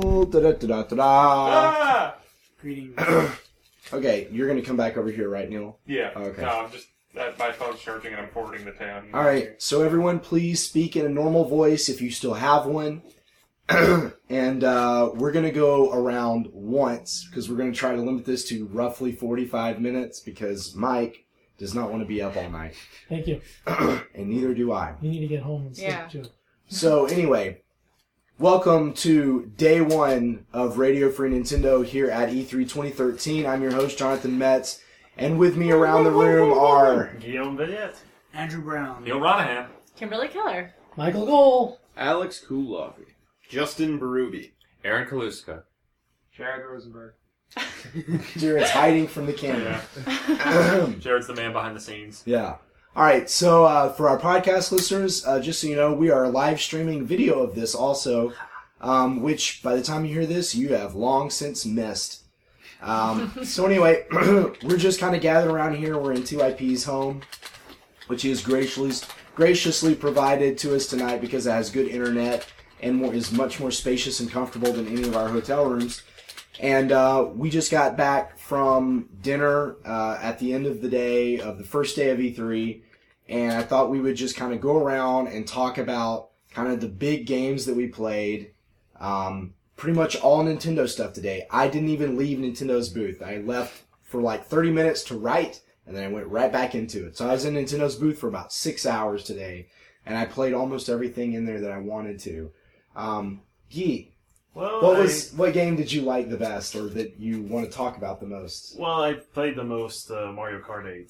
Neil. Da-da-da-da-da. Ah! Greetings. Okay, you're going to come back over here, right, Neil? Yeah. Okay. No, I'm just... my phone's charging and I'm forwarding the town. All right, so everyone please speak in a normal voice if you still have one. And we're going to go around once because we're going to try to limit this to roughly 45 minutes because Mike does not want to be up all night. Thank you. And neither do I. You need to get home and sleep Yeah. too. So anyway, welcome to day one of Radio Free Nintendo here at E3 2013. I'm your host, Jonathan Metz. And with me around the room are... Guillaume Villette. Andrew Brown. Neil Ronahan. Kimberly Keller. Michael Gold. Alex Kuloffy. Justin Berube. Aaron Kaluska. Jared Rosenberg. Jared's hiding from the camera. Jared's the man behind the scenes. Yeah. All right. So for our podcast listeners, just so you know, we are live streaming video of this also, which by the time you hear this, you have long since missed. So anyway, we're just kind of gathered around here. We're in 2IP's home, which is graciously provided to us tonight because it has good internet and is much more spacious and comfortable than any of our hotel rooms. And we just got back from dinner at the end of the day of the first day of E3, and I thought we would just kind of go around and talk about kind of the big games that we played. Pretty much all Nintendo stuff today. I didn't even leave Nintendo's booth. I left for like 30 minutes to write, and then I went right back into it. So I was in Nintendo's booth for about 6 hours today, and I played almost everything in there that I wanted to. Guy, Well, what game did you like the best, or that you want to talk about the most? Well, I played the most Mario Kart 8.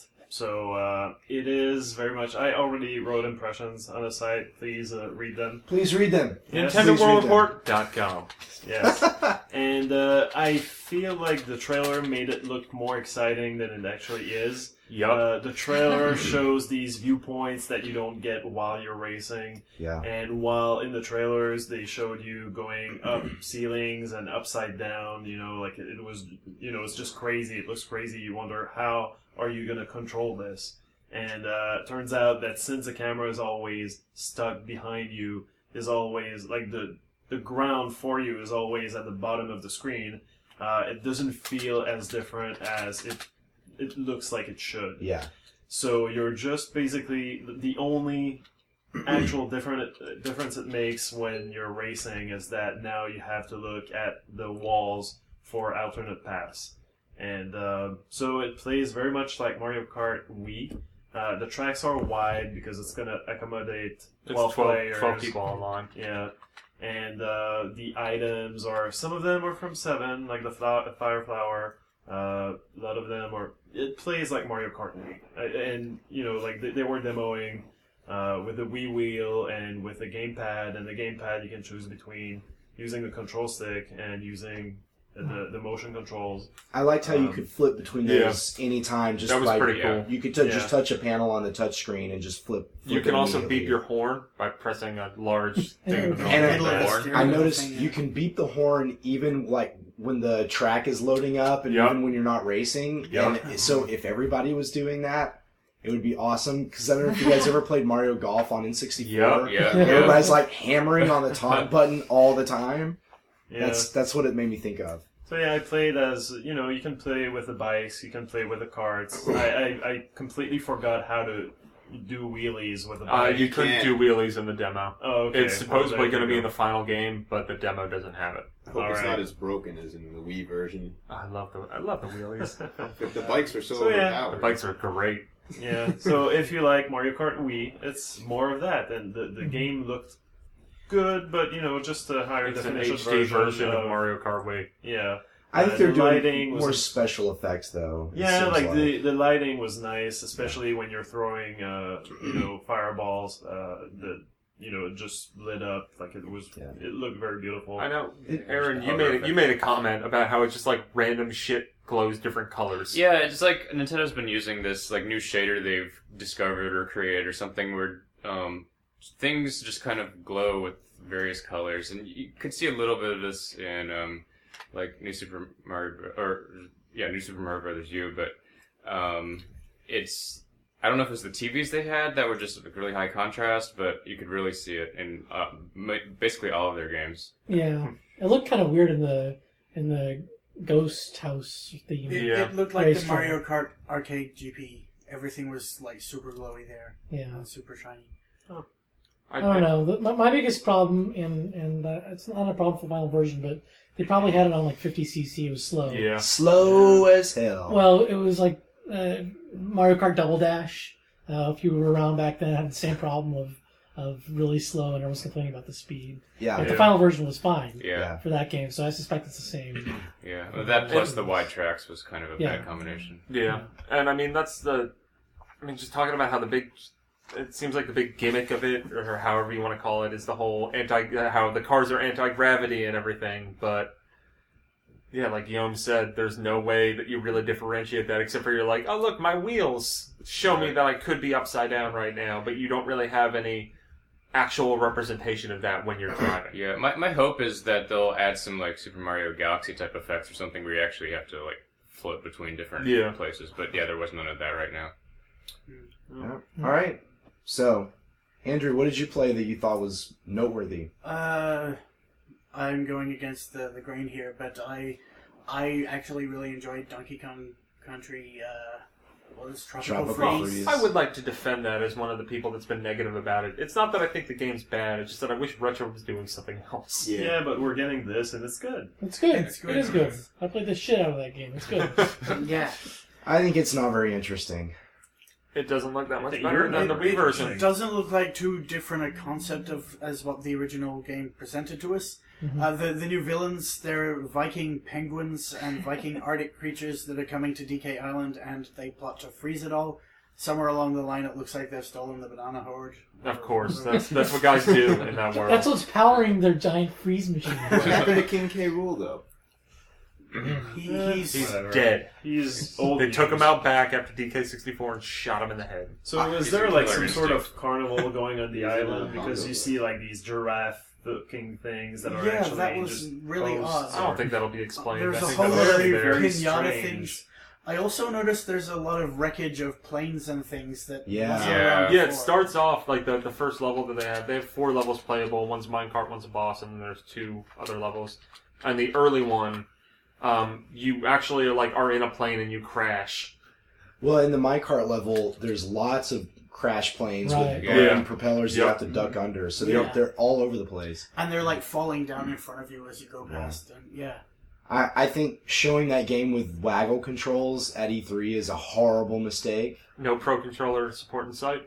So it is very much... I already wrote impressions on the site. Please read them. Please read them. Yes. NintendoWorldReport.com. Yes. And I feel like the trailer made it look more exciting than it actually is. Yup. The trailer shows these viewpoints that you don't get while you're racing. Yeah. And while in the trailers they showed you going up ceilings and upside down, like it was, it's just crazy. It looks crazy. You wonder, how are you going to control this? And it turns out that since the camera is always stuck behind you, is always like the ground for you is always at the bottom of the screen, it doesn't feel as different as it looks like it should. Yeah. So you're just basically the only actual difference it makes when you're racing is that now you have to look at the walls for alternate paths. And so it plays very much like Mario Kart Wii. The tracks are wide because it's going to accommodate 12 players. 12 people online. Yeah. And the items are, some of them are from 7, like the Fire Flower. A lot of them are, it plays like Mario Kart Wii. And, like they were demoing with the Wii Wheel and with the gamepad. And the gamepad you can choose between using the control stick and using the motion controls. I liked how you could flip between those anytime. Just that was pretty cool. You could just touch a panel on the touch screen and just flip You can it also immediately. beep your horn by pressing a large thing in the And middle of the horn. I noticed you can beep the horn even like when the track is loading up and even when you're not racing. Yep. And so if everybody was doing that, it would be awesome. Because I don't know if you guys ever played Mario Golf on N64. Yeah. Everybody's like hammering on the top button all the time. Yeah. That's what it made me think of. So yeah, I played as, you can play with the bikes, you can play with the carts. I completely forgot how to do wheelies with the bike. You couldn't do wheelies in the demo. Oh, okay. It's supposedly going to be in the final game, but the demo doesn't have it. I hope it's Alright. not as broken as in the Wii version. I love the wheelies. But the bikes are so So, yeah. overpowered. The bikes are great. Yeah, so if you like Mario Kart Wii, it's more of that. And the game looked good, but, just a higher It's an definition HD version of Mario Kart Wii. Yeah. I think they're the doing lighting was more special effects though. it Yeah, seems like the lighting was nice, especially when you're throwing, fireballs. It just lit up like it was. Yeah. It looked very beautiful. I know, It- Aaron. You made a comment about how it's just like random shit glows different colors. Yeah, it's like Nintendo's been using this like new shader they've discovered or created or something where things just kind of glow with various colors, and you could see a little bit of this in like New Super Mario Brothers U, but it's I don't know if it was the TVs they had that were just like really high contrast, but you could really see it in basically all of their games. Yeah, it looked kind of weird in the ghost house theme. It looked like Very the strong. Mario Kart Arcade GP. Everything was like super glowy there. Yeah. And super shiny. I don't know. My biggest problem, and it's not a problem for the final version, but they probably had it on like 50cc. It was slow. Yeah. Slow as hell. Well, it was like Mario Kart Double Dash. If you were around back then, it had the same problem of really slow, and everyone's complaining about the speed. yeah. But the final version was fine Yeah, for that game, so I suspect it's the same. yeah. Well, that plus the wide tracks was kind of a Yeah. bad combination. Yeah, and I mean just talking about how it seems like the big gimmick of it, or however you want to call it, is the whole how the cars are anti-gravity and everything. But yeah, like Guillaume said, there's no way that you really differentiate that, except for you're like, oh look, my wheels show me that I could be upside down right now, but you don't really have any actual representation of that when you're driving. Yeah, my hope is that they'll add some like Super Mario Galaxy type effects or something where you actually have to like float between different places. But yeah, there was none of that right now. Yeah. All right. So, Andrew, what did you play that you thought was noteworthy? I'm going against the grain here, but I actually really enjoyed Donkey Kong Country. What was Tropical Freeze? I would like to defend that as one of the people that's been negative about it. It's not that I think the game's bad, it's just that I wish Retro was doing something else. Yeah, but we're getting this, and it's good. It's good. It's good. It is good. I played the shit out of that game. It's good. Yeah. I think it's not very interesting. It doesn't look that much think better you're than the not Wii It version. doesn't look like too different a concept as what the original game presented to us. The new villains, they're Viking penguins and Viking Arctic creatures that are coming to DK Island, and they plot to freeze it all. Somewhere along the line, it looks like they've stolen the Banana Horde. Of course, that's what guys do in that world. That's what's powering their giant freeze machine. What happened to King K. Rool, though? He's He's Whatever. dead. He's old. They took news. him out back after DK64 and shot him in the head. So was he's there a like killer some sort instinct. of carnival going on the island? Because you see like these giraffe-looking things that are actually that was just really posts odd. I don't think that'll be explained. There's I a think whole that'll lot be of there. very pinata strange. things. I also noticed there's a lot of wreckage of planes and things that Yeah. wasn't Yeah. around Yeah, it before. starts off like the first level that they have. They have 4 levels playable. One's minecart, one's a boss, and then there's 2 other levels. And the early one, you actually are in a plane and you crash. Well, in the minecart level, there's lots of crash planes Right. with Yeah. burning propellers you Yep. have to duck under. So Yeah. they're all over the place. And they're like falling down in front of you as you go past. And yeah. I think showing that game with waggle controls at E3 is a horrible mistake. No pro controller support in sight.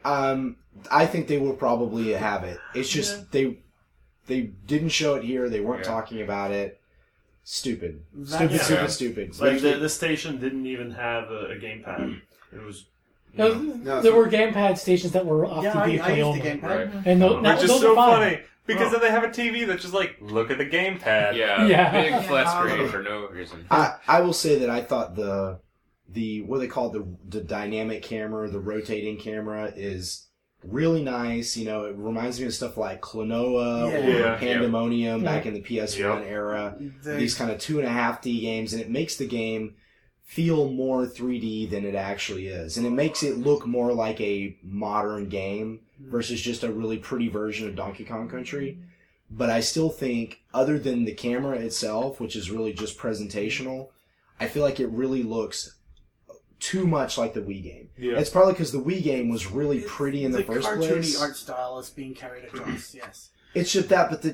I think they will probably have it. It's just they didn't show it here. They weren't Yeah. talking about it. Stupid. That- Stupid. Like the station didn't even have a gamepad. It was. There were gamepad stations that were off Yeah, the I gameplay used only. the gamepad. Right. And Which is those so are fine. funny. Because then they have a TV that's just like, look at the gamepad. Yeah, Yeah. big flat screen for no reason. I will say that I thought the what they call the dynamic camera, the rotating camera, is really nice. You know, it reminds me of stuff like Klonoa Yeah. or Yeah. Pandemonium Yeah. back in the PS1 Yep. era. The- These kind of 2.5D games, and it makes the game feel more 3D than it actually is, and it makes it look more like a modern game versus just a really pretty version of Donkey Kong Country. But I still think, other than the camera itself, which is really just presentational, I feel like it really looks too much like the Wii game. Yeah. It's probably because the Wii game was really pretty in the first cartoony place. art style is being carried across. Yes. It's just that, but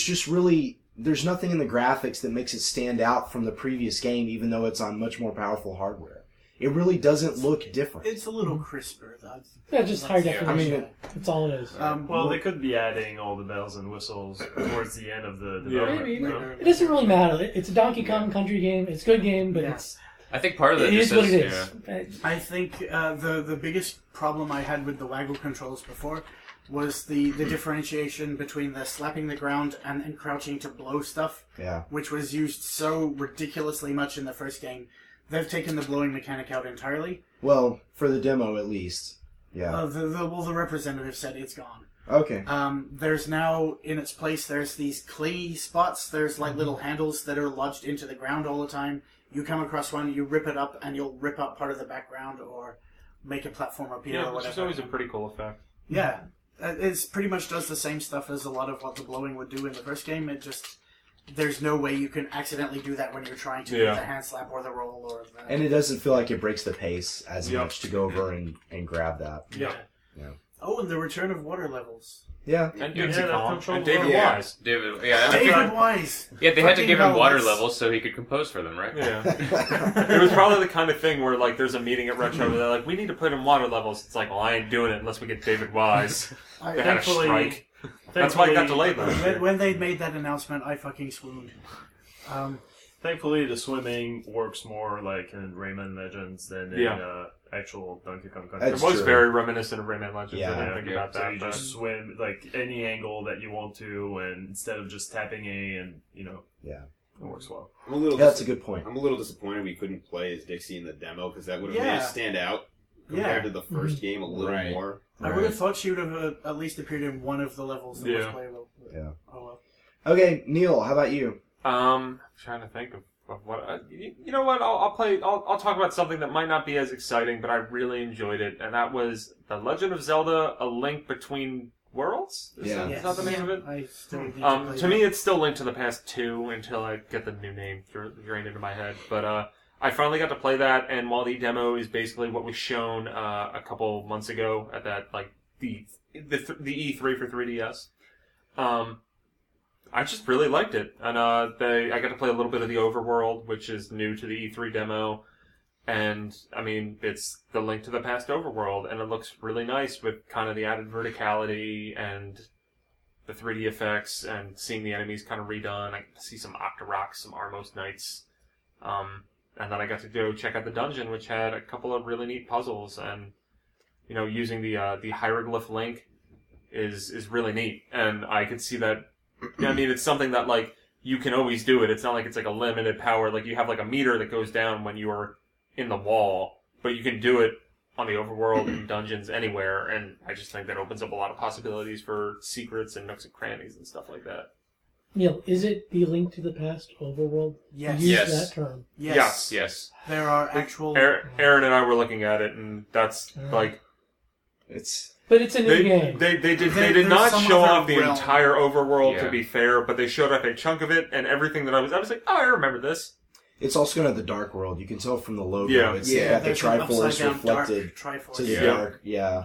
there's nothing in the graphics that makes it stand out from the previous game, even though it's on much more powerful hardware. It really doesn't look different. It's a little crisper. Yeah, just high That's- definition. I mean, That's all it is. Well, they could be adding all the bells and whistles towards the end of the development. Maybe. you know? It doesn't really matter. It's a Donkey Kong Country game. It's a good game, but Yeah. I think part of it it is just what it is. is. I think the biggest problem I had with the waggle controls before was the differentiation between the slapping the ground and then crouching to blow stuff, Yeah. which was used so ridiculously much in the first game. They've taken the blowing mechanic out entirely. Well, for the demo at least. Yeah. The representative said it's gone. Okay. There's now, in its place, there's these clay spots. There's like little handles that are lodged into the ground all the time. You come across one, you rip it up, and you'll rip out part of the background, or make a platform appear Yeah, or which whatever. is always a pretty cool effect. Yeah, it's pretty much does the same stuff as a lot of what the blowing would do in the first game. It just there's no way you can accidentally do that when you're trying to do the hand slap or the roll or the... And it doesn't feel like it breaks the pace as much to go over and grab that. Yeah. Oh, and the return of water levels. Yeah. And Yeah, Dixie that Kong control and David Yeah. Wise. David Wise. Yeah, they had to Fucking give him hell, water that's- levels so he could compose for them, right? Yeah. It was probably the kind of thing where, like, there's a meeting at Retro where they're like, we need to put in water levels. It's like, well, I ain't doing it unless we get David Wise. They had a strike. That's why it got delayed last year. When they made that announcement, I fucking swooned. Thankfully, the swimming works more like in Rayman Legends than in actual Donkey Kong Country. It That's was true. very reminiscent of Rayman Legends. Yeah. I didn't think about So that. you but- just swim like any angle that you want to, and instead of just tapping A, and Yeah. it works well. I'm a little. Yeah, that's a good point. I'm a little disappointed we couldn't play as Dixie in the demo because that would have made Yeah. it stand out compared to the first game a little Right. more. I would have thought she would have at least appeared in one of the levels that was Yeah. playable. Yeah. Oh well. Okay, Neil, how about you? Trying to think of what. You know what? I'll talk about something that might not be as exciting, but I really enjoyed it, and that was The Legend of Zelda: A Link Between Worlds. Is Yeah. that the name of it? I still need To play me, that. it's still Link to the Past 2 until I get the new name drained into my head. But I finally got to play that, and while the demo is basically what was shown a couple months ago at that the E3 for 3DS, I just really liked it, and I got to play a little bit of the Overworld, which is new to the E3 demo. And, I mean, it's the Link to the Past Overworld, and it looks really nice with kind of the added verticality and the 3D effects and seeing the enemies kind of redone. I got to see some Octorok, some Armos Knights. And then I got to go check out the dungeon, which had a couple of really neat puzzles. And, using the hieroglyph link is really neat. And I could see that, I mean, it's something that, like, you can always do it. It's not like it's like a limited power. Like, you have like a meter that goes down when you're in the wall, but you can do it on the overworld in dungeons anywhere, and I just think that opens up a lot of possibilities for secrets and nooks and crannies and stuff like that. Neil, is it the Link to the Past overworld? Yes. Use Yes. that term. Yes. Yes. There are actual. Aaron and I were looking at it, and that's like It's But it's a new they game. did There's not some show other off the realm. entire overworld Yeah. to be fair, but they showed off a chunk of it, and everything that I was like, oh, I remember this. it's also going to have the Dark World. You can tell from the logo. Yeah. It's Yeah, got the There's an Triforce upside-down dark reflected Triforce. to the Yeah. dark. Yeah.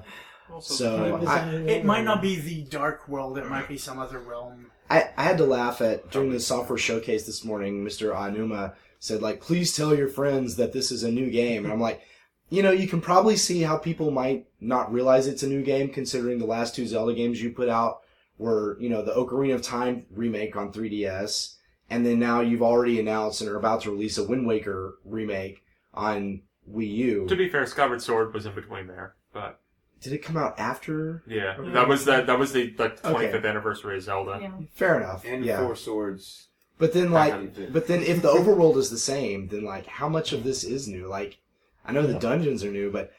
So It might not be the Dark World. It might be some other realm. I had to laugh at during the software showcase this morning. Mr. Aonuma said, like, please tell your friends that this is a new game. And I'm like, you can probably see how people might not realize it's a new game, considering the last two Zelda games you put out were, the Ocarina of Time remake on 3DS, and then now you've already announced and are about to release a Wind Waker remake on Wii U. To be fair, Skyward Sword was in between there, but Did it come out after? yeah, that was the 25th anniversary of Zelda. Yeah. Fair enough. And yeah. Four Swords. But then, Back like, on the- but then if the overworld is the same, then like, how much of this is new? Like, I know the dungeons are new, but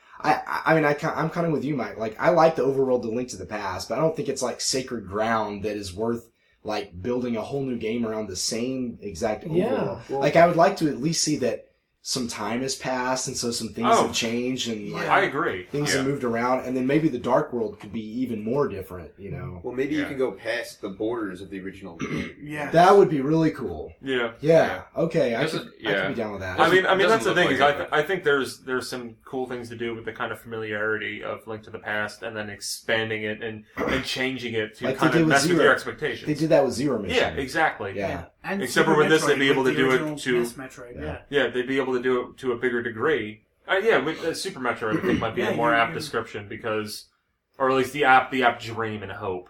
I'm kind of with you, Mike. Like, I like the overworld, The Link to the Past, but I don't think it's like sacred ground that is worth like building a whole new game around the same exact overworld. Yeah. Like, I would like to at least see that some time has passed, and so some things have changed, and like, I agree. things have moved around, and then maybe the Dark World could be even more different. Well, maybe you Yeah. can go past the borders of the original game. Yeah. That would be really cool. Yeah. Yeah. Okay. I Doesn't- could yeah. be down with that. I mean, doesn't that's the look thing like is, it, but- I think there's some cool things to do with the kind of familiarity of Link to the Past, and then expanding it and changing it to Like they kind did of with mess with Zero. your expectations. They did that with Zero Mission. Yeah, exactly. Yeah. And Except Super for with this, Metroid, they'd be able with to the do it original to- NES Metroid, Yeah. Yeah, they'd be able to do it to a bigger degree. Yeah, with Super Metroid, I think might be Yeah, a more you- apt you- description because, or at least the apt dream and hope.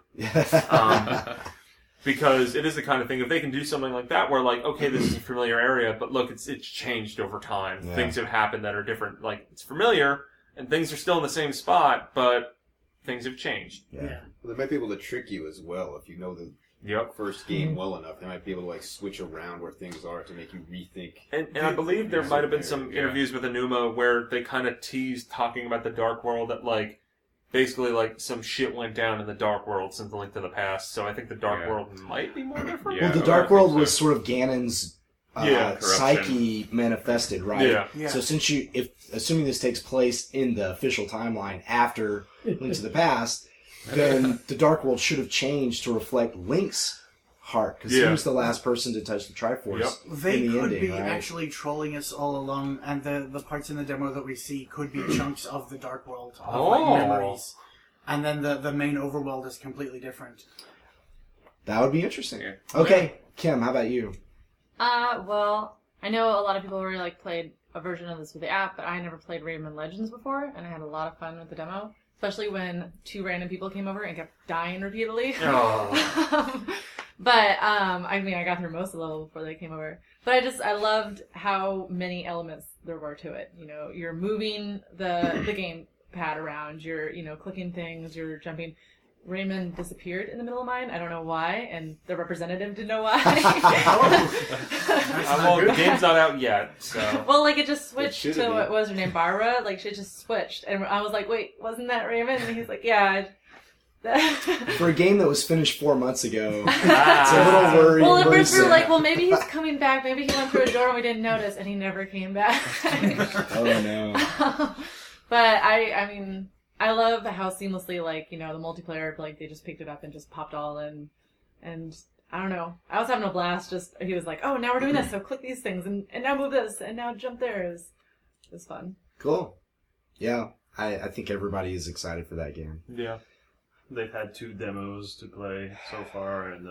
Because it is the kind of thing, if they can do something like that where like, okay, this is a familiar area, but look, it's changed over time. Yeah. Things have happened that are different. Like, it's familiar, and things are still in the same spot, but things have changed. Yeah. Well, they might be able to trick you as well if you know the Yep. first game well enough. They might be able to like switch around where things are to make you rethink. And I believe there might have been some Yeah. interviews with Enuma where they kind of teased talking about the Dark World that, like, basically, like, some shit went down in the Dark World since the Link to the Past. So I think the Dark Yeah. World might be more different. Yeah. Well, the I Dark think World so. was sort of Ganon's corruption. psyche manifested, right? Yeah. Yeah. So since assuming this takes place in the official timeline after Link to the Past, then the Dark World should have changed to reflect Link's heart, because he was the last person to touch the Triforce They in the could ending, be right? actually trolling us all along, and the parts in the demo that we see could be chunks of the Dark World, of like memories. And then the main overworld is completely different. That would be interesting. Yeah. Okay, Kim, how about you? Well, I know a lot of people already played a version of this with the app, but I never played Rayman Legends before, and I had a lot of fun with the demo. Especially when 2 random people came over and kept dying repeatedly. Oh. But, I mean, I got through most of the level before they came over. But I loved how many elements there were to it. You know, you're moving the game pad around, you're, clicking things, you're jumping. Rayman disappeared in the middle of mine. I don't know why, and the representative didn't know why. Well, the game's not out yet, so. Well, it just switched It to should've what was her name, Barbara. She just switched, and I was like, "Wait, wasn't that Rayman?" And he's like, "Yeah." For a game that was finished 4 months ago, it's a little worried. Well, at first we were like, "Well, maybe he's coming back. Maybe he went through a door and we didn't notice, and he never came back." Oh no! But I mean, I love how seamlessly, the multiplayer, they just picked it up and just popped all in, and I don't know. I was having a blast. He was like, "Oh, now we're doing this. So click these things, and now move this, and now jump there." It was fun. Cool. Yeah, I think everybody is excited for that game. Yeah. They've had 2 demos to play so far, and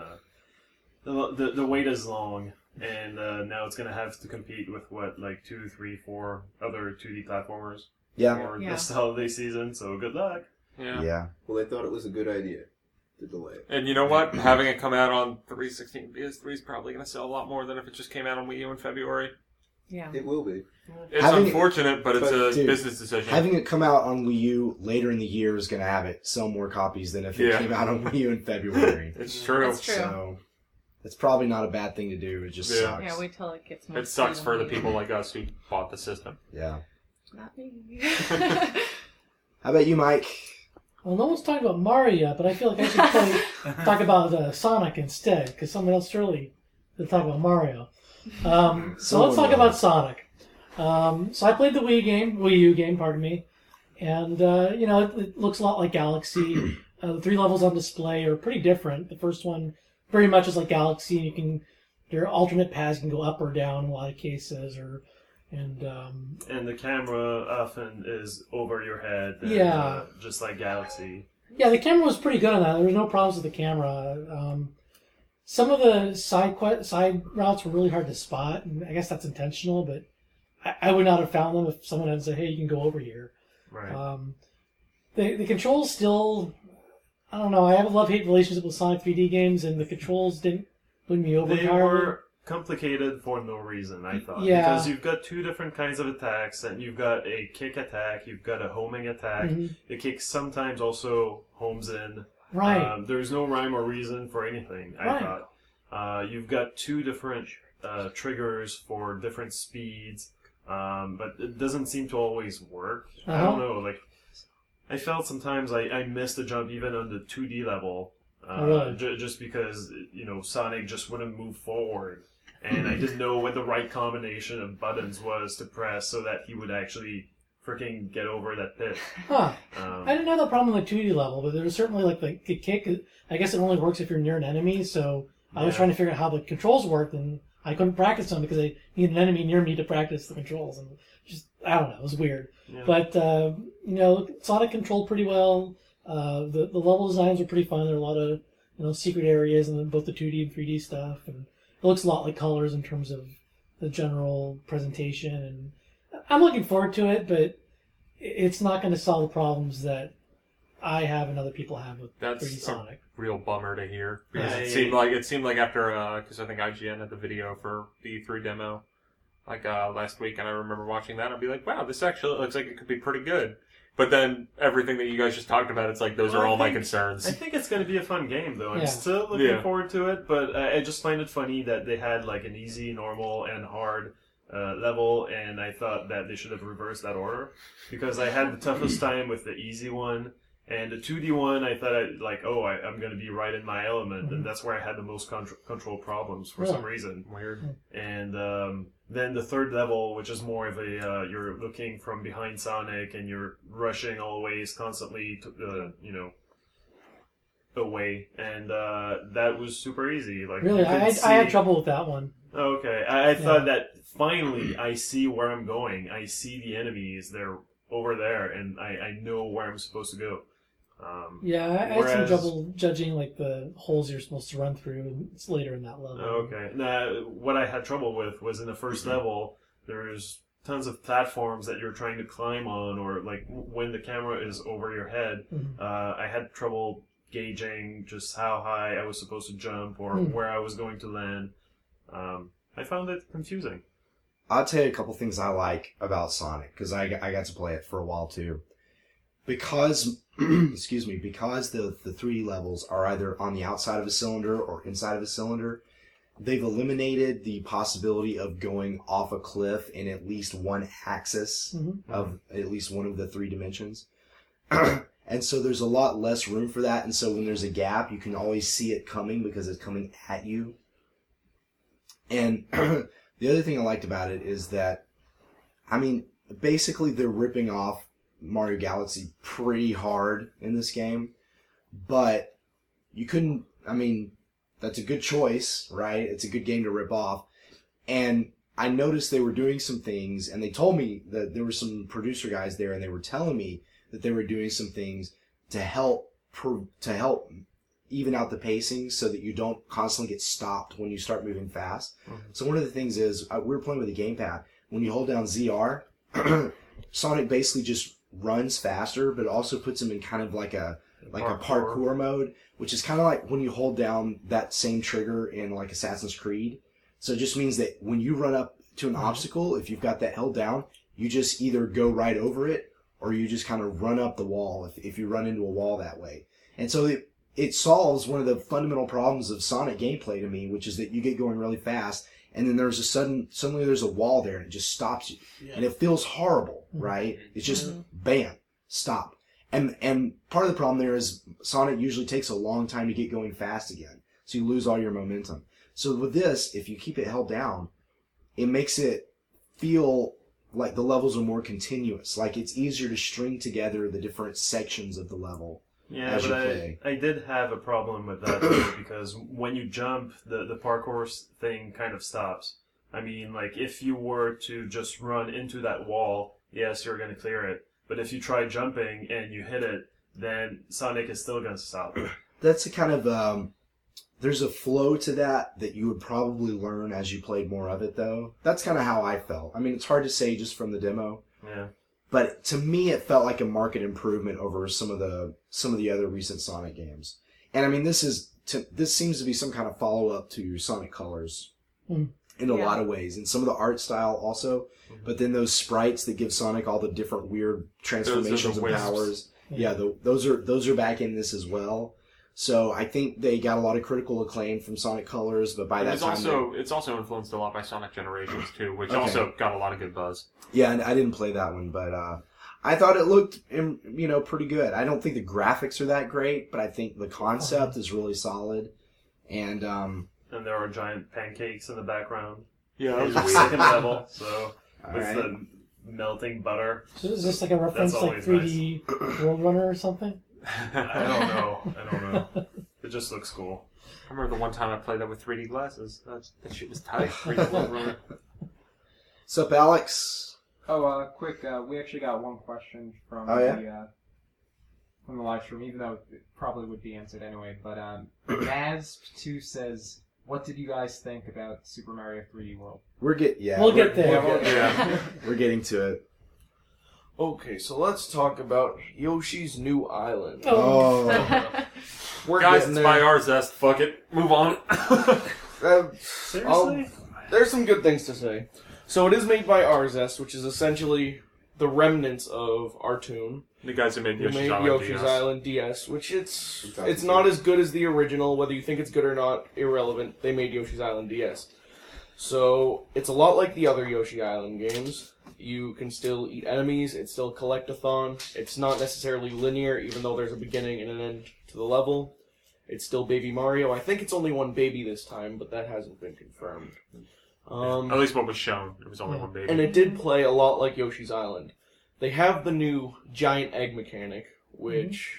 the wait is long. And now it's going to have to compete with 2, 3, 4 other 2D platformers for this holiday season. So good luck. Yeah. Well, they thought it was a good idea to delay it. And you know what? Having it come out on 3/16 and PS3 is probably going to sell a lot more than if it just came out on Wii U in February. Yeah. It will be. It's Having unfortunate, but it's a dude, business decision. Having it come out on Wii U later in the year is going to have it sell more copies than if it came out on Wii U in February. It's true. It's true. So it's probably not a bad thing to do. It just sucks. Yeah, wait till it gets more. It sucks for the people like us who bought the system. Yeah. Not me. How about you, Mike? Well, no one's talking about Mario yet, but I feel like I should talk about Sonic instead, because someone else surely will talk about Mario. So let's talk about Sonic. So I played the Wii U game, pardon me, and it looks a lot like Galaxy. The 3 levels on display are pretty different. The first one very much is like Galaxy, and there are alternate paths, you can go up or down in a lot of cases, and the camera often is over your head. And, just like Galaxy. Yeah, the camera was pretty good on that. There was no problems with the camera. Some of the side routes were really hard to spot, and I guess that's intentional, but I would not have found them if someone had said, "Hey, you can go over here." Right. The controls still, I don't know. I have a love-hate relationship with Sonic 3D games, and the controls didn't win me over They entirely. were complicated for no reason, I thought. Yeah. Because you've got 2 different kinds of attacks, and you've got a kick attack, you've got a homing attack. Mhm. The kick sometimes also homes in. Right. There's no rhyme or reason for anything, I Right. thought. You've got 2 different triggers for different speeds, but it doesn't seem to always work. I don't know, I felt sometimes I missed a jump even on the 2D level, Really? just because, Sonic just wouldn't move forward. And I didn't know what the right combination of buttons was to press so that he would actually freaking get over that pit. Huh. I didn't have that problem on the 2D level, but there was certainly the kick. I guess it only works if you're near an enemy, so I was trying to figure out how the controls worked, and I couldn't practice them because I need an enemy near me to practice the controls, and I don't know, it was weird. Yeah. But Sonic controlled pretty well. The level designs were pretty fun. There were a lot of secret areas in both the 2D and 3D stuff, and it looks a lot like Colors in terms of the general presentation. And I'm looking forward to it, but it's not going to solve the problems that I have and other people have with 3D That's Sonic. a real bummer to hear. Because Yeah. it seemed like after, because I think IGN had the video for the E3 demo, last week, and I remember watching that, and I'd be like, wow, this actually looks like it could be pretty good. But then everything that you guys just talked about, it's like, those are all my concerns. I think it's going to be a fun game, though. I'm Yeah. still looking forward to it, but I just find it funny that they had an easy, normal, and hard level, and I thought that they should have reversed that order, because I had the toughest time with the easy one, And the 2D one, I thought I'm going to be right in my element, and that's where I had the most control problems for some reason. Weird. And then the third level, which is more of a you're looking from behind Sonic and you're rushing always constantly to away, and that was super easy. Like Really, I had trouble with that one. Okay, I thought that finally I see where I'm going. I see the enemies. They're over there, and I know where I'm supposed to go. Yeah, I had some trouble judging like the holes you're supposed to run through, and it's later in that level. Okay. Now, what I had trouble with was in the first level, there's tons of platforms that you're trying to climb on, or like when the camera is over your head, I had trouble gauging just how high I was supposed to jump or where I was going to land. I found it confusing. I'll tell you a couple things I like about Sonic, because I got to play it for a while too. Because, excuse me, because the 3D levels are either on the outside of a cylinder or inside of a cylinder, they've eliminated the possibility of going off a cliff in at least one axis of at least one of the 3 dimensions. And so there's a lot less room for that, and so when there's a gap, you can always see it coming because it's coming at you. And the other thing I liked about it is that, I mean, basically they're ripping off Mario Galaxy pretty hard in this game, but you couldn't, I mean, that's a good choice, right? It's a good game to rip off. And I noticed they were doing some things, and they told me that there were some producer guys there, and they were telling me that they were doing some things to help even out the pacing so that you don't constantly get stopped when you start moving fast. So one of the things is, we were playing with a gamepad. When you hold down ZR, Sonic basically just runs faster, but also puts him in kind of like a parkour mode, which is kind of like when you hold down that same trigger in like Assassin's Creed. So it just means that when you run up to an obstacle, if you've got that held down, you just either go right over it or you just kind of run up the wall if you run into a wall that way. And so it solves one of the fundamental problems of Sonic gameplay to me, which is that you get going really fast, and then there's suddenly there's a wall there, and it just stops you. Yeah. And it feels horrible, right? It's just, bam, stop. And part of the problem there is Sonic usually takes a long time to get going fast again, so you lose all your momentum. So with this, if you keep it held down, it makes it feel like the levels are more continuous, like it's easier to string together the different sections of the level. Yeah, but I did have a problem with that too, because when you jump, the parkour thing kind of stops. I mean, like, if you were to just run into that wall, yes, you're going to clear it. But if you try jumping and you hit it, then Sonic is still going to stop. That's a kind of, there's a flow to that you would probably learn as you played more of it, though. That's kind of how I felt. I mean, it's hard to say just from the demo. Yeah. But to me, it felt like a marked improvement over some of the other recent Sonic games. And I mean, this seems to be some kind of follow-up to Sonic Colors in a lot of ways, and some of the art style also. But then those sprites that give Sonic all the different weird transformations and powers, those are back in this as well. So I think they got a lot of critical acclaim from Sonic Colors, but by that time... It's also influenced a lot by Sonic Generations, too, which also got a lot of good buzz. Yeah, and I didn't play that one, but I thought it looked, pretty good. I don't think the graphics are that great, but I think the concept is really solid. And there are giant pancakes in the background. Yeah, in the second level, so with the melting butter. So is this like a reference like 3D World Runner or something? I don't know. It just looks cool. I remember the one time I played that with 3D glasses. That shit was tight. 3D World Runner. What's up, Alex? Oh, quick. We actually got one question from from the live stream, even though it probably would be answered anyway. But Naz2 says, "What did you guys think about Super Mario 3D World?" We'll get there. We're getting to it. Okay, so let's talk about Yoshi's New Island. We're guys, it's by our zest. Fuck it. Move on. Seriously? There's some good things to say. So it is made by Arzest, which is essentially the remnants of Artoon. The guys who made Yoshi's Island DS, which it's not as good as the original. Whether you think it's good or not, irrelevant. They made Yoshi's Island DS. So it's a lot like the other Yoshi Island games. You can still eat enemies, it's still a collect-a-thon. It's not necessarily linear, even though there's a beginning and an end to the level. It's still Baby Mario. I think it's only one baby this time, but that hasn't been confirmed. At least what was shown. It was only one baby. And it did play a lot like Yoshi's Island. They have the new giant egg mechanic, which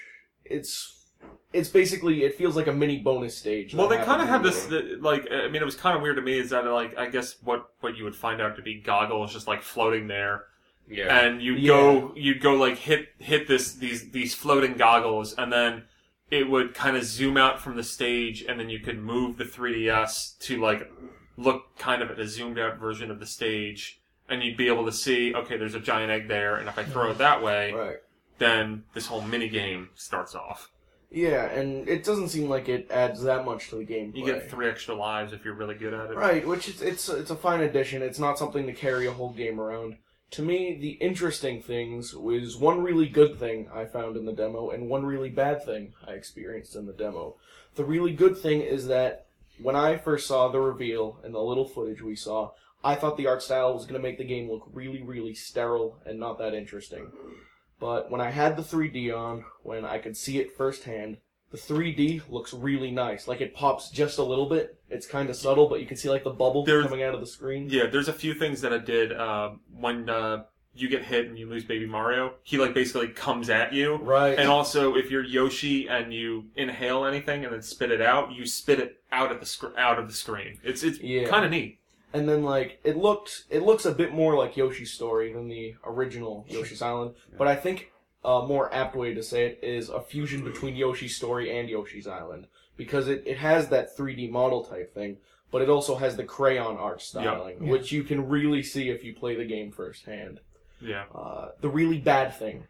it's basically, it feels like a mini bonus stage. Well, they kind of had this, like, I mean, it was kind of weird to me is that, like, I guess what you would find out to be Goggle is just, like, floating there. Yeah. And you'd go, like, hit these floating goggles, and then it would kind of zoom out from the stage, and then you could move the 3DS to, like, look kind of at a zoomed out version of the stage, and you'd be able to see, okay, there's a giant egg there, and if I throw it that way, then this whole mini game starts off. Yeah, and it doesn't seem like it adds that much to the gameplay. You get 3 extra lives if you're really good at it. Right, which is it's a fine addition. It's not something to carry a whole game around. To me, the interesting things was one really good thing I found in the demo and one really bad thing I experienced in the demo. The really good thing is that when I first saw the reveal and the little footage we saw, I thought the art style was going to make the game look really, really sterile and not that interesting. But when I had the 3D on, when I could see it firsthand, the 3D looks really nice. Like, it pops just a little bit. It's kind of subtle, but you can see, like, the bubble coming out of the screen. Yeah, there's a few things that I did when you get hit and you lose Baby Mario. He, like, basically comes at you. Right. And also, if you're Yoshi and you inhale anything and then spit it out, you spit it out of the screen. It's kind of neat. And then, like, it looks a bit more like Yoshi's Story than the original Yoshi's Island. But I think a more apt way to say it is a fusion between Yoshi's Story and Yoshi's Island. Because it has that 3D model type thing, but it also has the crayon art styling, which you can really see if you play the game firsthand. Yeah. The really bad thing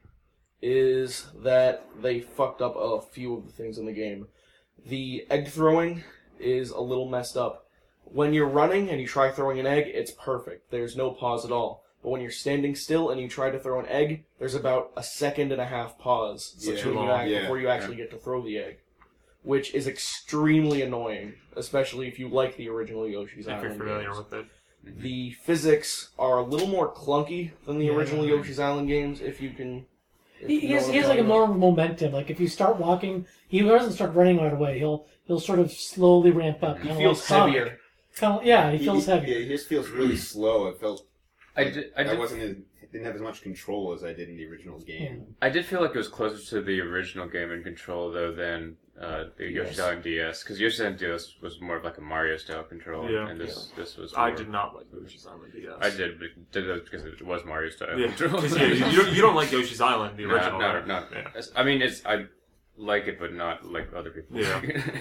is that they fucked up a few of the things in the game. The egg throwing is a little messed up. When you're running and you try throwing an egg, it's perfect. There's no pause at all. But when you're standing still and you try to throw an egg, there's about a 1.5 second pause before you actually get to throw the egg. Which is extremely annoying, especially if you like the original Yoshi's Island if you're familiar games. with it. The physics are a little more clunky than the original Yoshi's Island games, if you can... He has like a more momentum. Like, if you start walking, he doesn't start running right away. He'll sort of slowly ramp up. He feels heavier. He feels heavier. Yeah, he just feels really slow. It felt... I didn't have as much control as I did in the original game. I did feel like it was closer to the original game in control, though, than the Yoshi's Island DS. Because Yoshi's Island DS was more of like a Mario-style control, and this was more... I did not like Yoshi's Island DS. I did, but did it because it was Mario-style Yeah. control. You don't like Yoshi's Island, the original. No. Yeah. I mean, I like it, but not like other people. Yeah.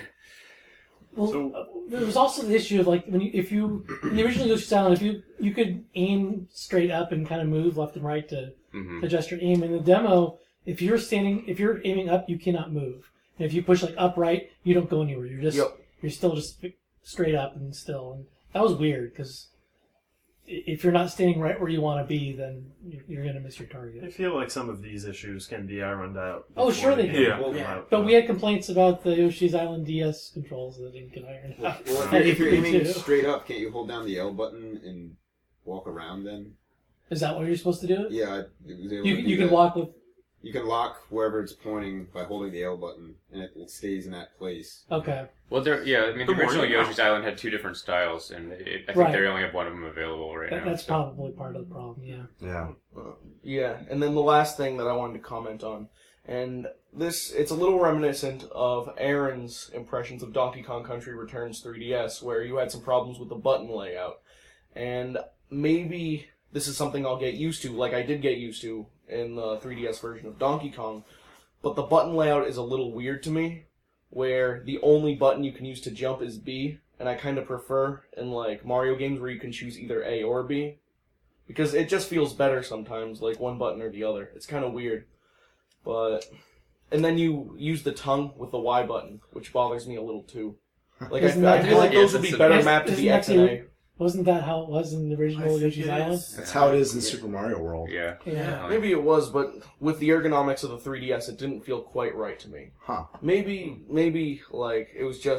Well, there was also the issue of, like, in the original Yoshi's Island, if you could aim straight up and kind of move left and right to adjust your aim. In the demo, if you're aiming up, you cannot move. And if you push, like, upright, you don't go anywhere. You're still just straight up and still. And that was weird, because if you're not standing right where you want to be, then you're going to miss your target. I feel like some of these issues can be ironed out. Oh, sure they can. Yeah. But we had complaints about the Yoshi's Island DS controls that didn't get ironed out. Well, if you're aiming straight up, can't you hold down the L button and walk around then? Is that what you're supposed to do? Yeah, I was able to do you can that. walk with... You can lock wherever it's pointing by holding the L button, and it stays in that place. Okay. Well, the original Yoshi's Island had 2 different styles, and I think they only have one of them available right now. That's probably part of the problem, yeah. Yeah, and then the last thing that I wanted to comment on, and it's a little reminiscent of Aaron's impressions of Donkey Kong Country Returns 3DS, where you had some problems with the button layout. And maybe this is something I'll get used to, like I did get used to in the 3DS version of Donkey Kong, but the button layout is a little weird to me, where the only button you can use to jump is B, and I kind of prefer in, like, Mario games where you can choose either A or B, because it just feels better sometimes, like one button or the other. It's kind of weird. And then you use the tongue with the Y button, which bothers me a little too. Like, I feel like those would be better mapped to the X and A. Wasn't that how it was in the original Yoshi's Island? That's how it is in Super Mario World. Yeah. Maybe it was, but with the ergonomics of the 3DS, it didn't feel quite right to me. Huh. Maybe, like, it was just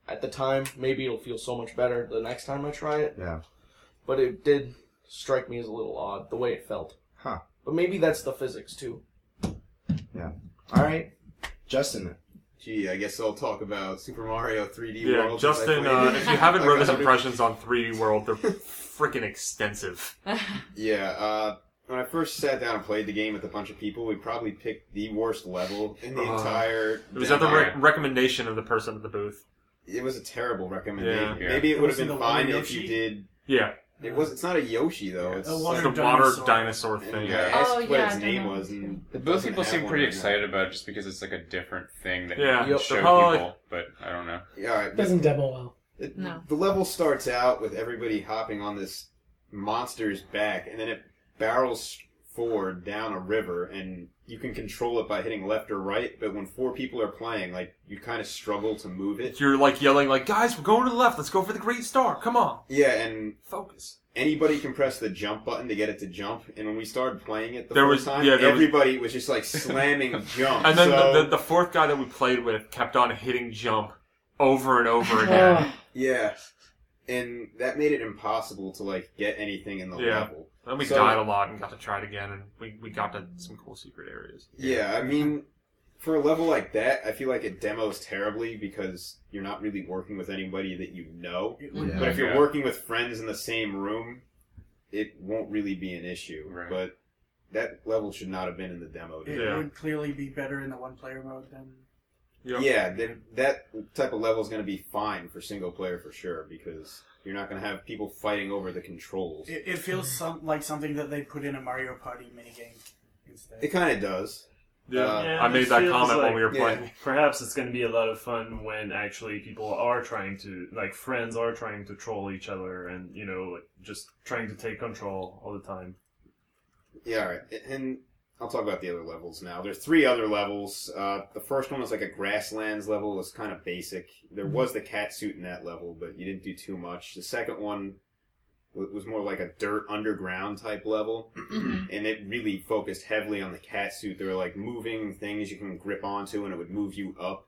at the time. Maybe it'll feel so much better the next time I try it. Yeah. But it did strike me as a little odd, the way it felt. Huh. But maybe that's the physics, too. Yeah. All right. Justin. Gee, I guess I'll talk about Super Mario 3D Yeah, World. Justin, if you haven't read his impressions on 3D World, they're freaking extensive. Yeah, when I first sat down and played the game with a bunch of people, we probably picked the worst level in the entire... It was at the recommendation of the person at the booth. It was a terrible recommendation. Yeah. Maybe it would have been the fine water if you Yoshi? did... Yeah. It's not a Yoshi, though. It's A It's water the water dinosaur. dinosaur thing. And Yeah. I asked Oh, what yeah, its I name know. was, and it Both doesn't people have seem one pretty right now. excited about it just because it's like a different thing that Yeah. you can Yep. show They're probably- people, but I don't know. Yeah, all right. Doesn't demo well. No. The level starts out with everybody hopping on this monster's back, and then it barrels forward down a river, and you can control it by hitting left or right, but when 4 people are playing, like, you kind of struggle to move it. You're like yelling like, guys, we're going to the left. Let's go for the great star. Come on. Yeah, and Focus. anybody can press the jump button to get it to jump, and when we started playing it the There first was- time, yeah, there was- everybody was just, like, slamming jump. And then so, the fourth guy that we played with kept on hitting jump over and over again. Oh, yeah, and that made it impossible to, like, get anything in the Yeah. level. And we So- died a lot and got to try it again, and we got to some cool secret areas. Yeah, I mean, for a level like that, I feel like it demos terribly because you're not really working with anybody that you know. Yeah. But if you're Yeah. working with friends in the same room, it won't really be an issue. Right. But that level should not have been in the demo. It Yeah. would clearly be better in the one-player mode than... Yep. Yeah, then that type of level is going to be fine for single player for sure because you're not going to have people fighting over the controls. It feels like something that they put in a Mario Party minigame instead. It kind of does. Yeah, I made that it feels comment when we were yeah. playing. Perhaps it's going to be a lot of fun when actually people are trying to, like, friends are trying to troll each other and, you know, like, just trying to take control all the time. Yeah, all right. And I'll talk about the other levels now. There's 3 other levels. The first one was like a grasslands level. It was kind of basic. There was the cat suit in that level, but you didn't do too much. The second one was more like a dirt underground type level, and it really focused heavily on the cat suit. There were like moving things you can grip onto, and it would move you up.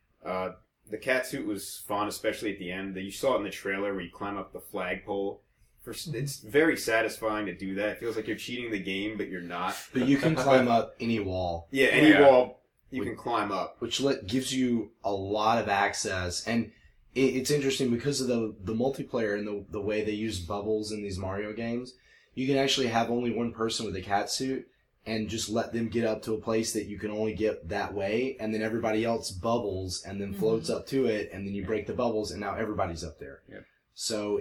The cat suit was fun, especially at the end. You saw it in the trailer where you climb up the flagpole. It's very satisfying to do that. It feels like you're cheating the game, but you're not. But you can climb up any wall, Yeah, any Yeah. wall you can climb up. which gives you a lot of access. And it's interesting because of the multiplayer and the way they use bubbles in these Mario games. You can actually have only one person with a cat suit and just let them get up to a place that you can only get that way, and then everybody else bubbles and then floats up to it, and then you break the bubbles, and now everybody's up there. Yep. So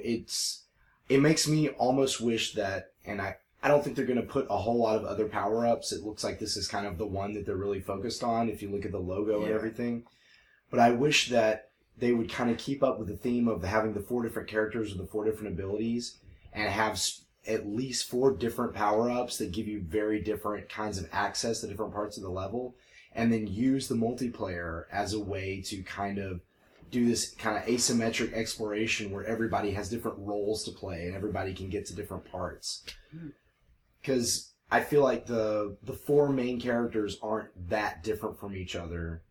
it makes me almost wish that, and I don't think they're going to put a whole lot of other power-ups. It looks like this is kind of the one that they're really focused on if you look at the logo and everything. But I wish that they would kind of keep up with the theme of having the 4 different characters with the 4 different abilities and have at least 4 different power-ups that give you very different kinds of access to different parts of the level, and then use the multiplayer as a way to kind of do this kind of asymmetric exploration where everybody has different roles to play and everybody can get to different parts. Because I feel like the 4 main characters aren't that different from each other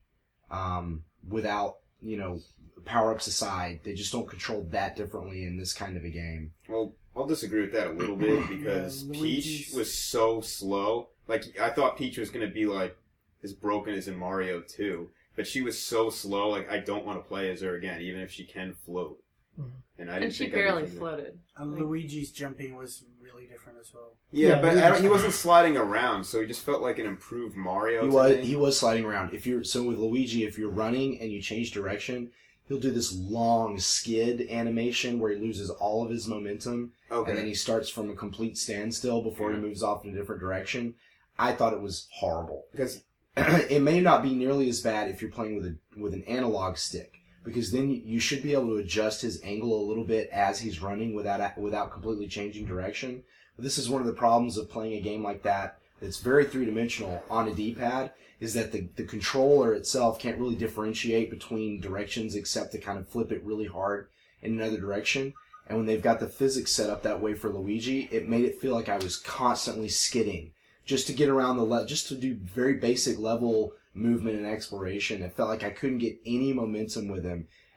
without, power-ups aside. They just don't control that differently in this kind of a game. Well, I'll disagree with that a little bit because Yeah, Peach Luigi's- was so slow. Like, I thought Peach was going to be, like, as broken as in Mario 2. But she was so slow, like, I don't want to play as her again, even if she can float. Mhm. And I didn't And she think barely anything- floated. Luigi's jumping was really different as well. Yeah, Yeah, but Luigi's he wasn't sliding around, so he just felt like an improved Mario. to me. He was sliding around. So with Luigi, if you're running and you change direction, he'll do this long skid animation where he loses all of his momentum, Okay. and then he starts from a complete standstill before he moves off in a different direction. I thought it was horrible. Because It may not be nearly as bad if you're playing with an analog stick, because then you should be able to adjust his angle a little bit as he's running without completely changing direction. But this is one of the problems of playing a game like that that's very three-dimensional on a D-pad, is that the controller itself can't really differentiate between directions except to kind of flip it really hard in another direction. And when they've got the physics set up that way for Luigi, it made it feel like I was constantly skidding just to get around just to do very basic level movement and exploration. It felt like I couldn't get any momentum with him.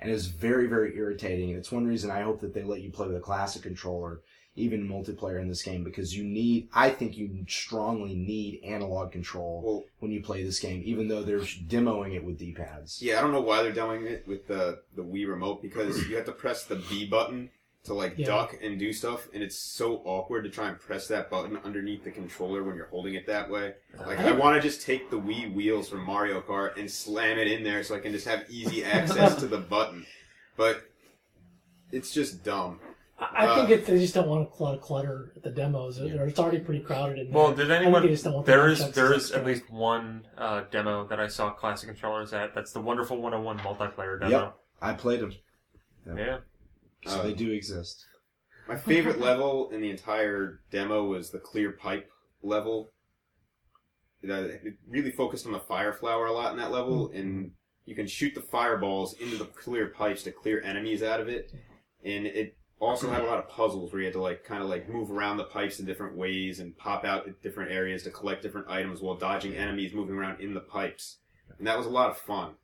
and it's very, very irritating. And it's one reason I hope that they let you play with a classic controller, even multiplayer in this game, because I think you strongly need analog control when you play this game, even though they're demoing it with D-pads. Yeah, I don't know why they're demoing it with the Wii Remote, because you have to press the B button to duck and do stuff, and it's so awkward to try and press that button underneath the controller when you're holding it that way. I want to just take the Wii wheels from Mario Kart and slam it in there so I can just have easy access to the button. But it's just dumb. I think they just don't want a lot of clutter at the demos. It's already pretty crowded in there. Well, did anyone? There is nunchucks at least one demo that I saw classic controllers at. That's the Wonderful 101 multiplayer demo. Yep, I played them. Yeah. So they do exist. My favorite level in the entire demo was the clear pipe level. It really focused on the fire flower a lot in that level, and you can shoot the fireballs into the clear pipes to clear enemies out of it. And it also had a lot of puzzles where you had to kind of move around the pipes in different ways and pop out at different areas to collect different items while dodging enemies moving around in the pipes. And that was a lot of fun.